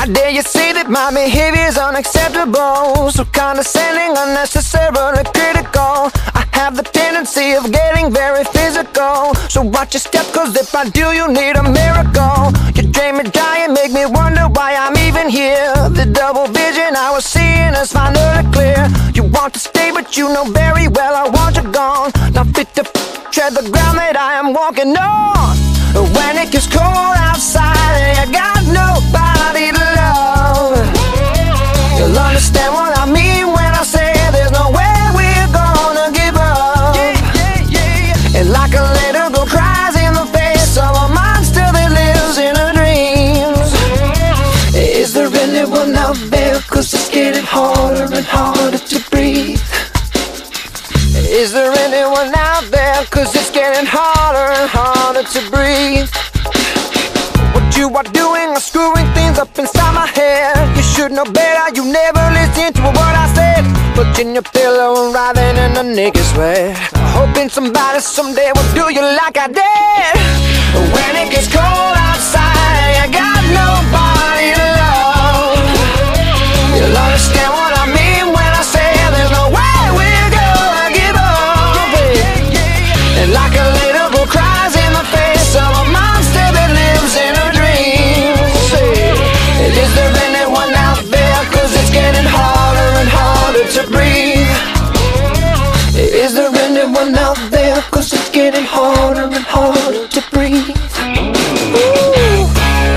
How dare you say that my behavior's unacceptable? So condescending, unnecessarily critical. I have the tendency of getting very physical. So watch your step, cause if I do, you need a miracle. You drain me dry and make me wonder why I'm even here. The double vision I was seeing is finally clear. You want to stay, but you know very well I want you gone. Not fit to tread the ground that I am walking on. When it gets cold outside and you got nobody to love, you'll understand what I mean when I say there's no way we're gonna give up. And like a little girl cries in the face of a monster that lives in her dreams. Is there anyone out there? Cause it's getting harder and harder to breathe. Is there anyone out there? Cause it's getting harder and harder to breathe. What you are doing is screwing things up inside my head. You should know better, you never listen to what I said. Putting your pillow and writhing in the naked sweat, hoping somebody someday will do you like I did. When it gets cold outside, I got nobody to love. You'll understand what I mean when I say there's no way we're gonna give up. And like a little girl cries in the face of a monster that lives in her dreams. Is there anyone out there? Cause it's getting harder and harder to breathe. Is there anyone out there? Cause it's getting harder and harder to breathe. Ooh.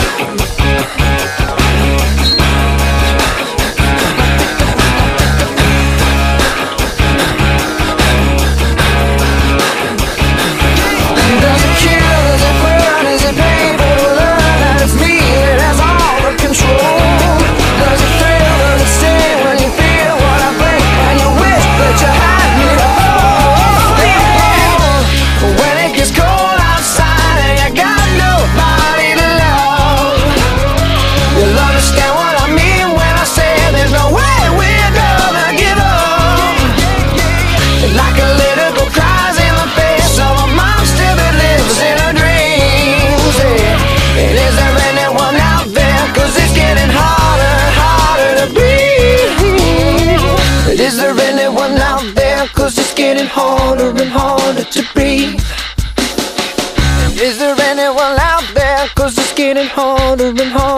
Does it kill? Does it burn? Is it painful to learn that it's me that has all the control? Does it thrill? Does it sting when you feel what I bring and you wish that you had me to hold? When it gets cold outside and you got nobody to love, you'll understand what I mean when I say there's no way we're gonna give up. Like a little girl cries in the face of a monster that lives in her dreams. And is there anyone out there? Cause it's getting harder and harder to breathe. Is there anyone out there? Cause it's getting harder and harder to breathe. Is there anyone out there? Cause it's getting harder and harder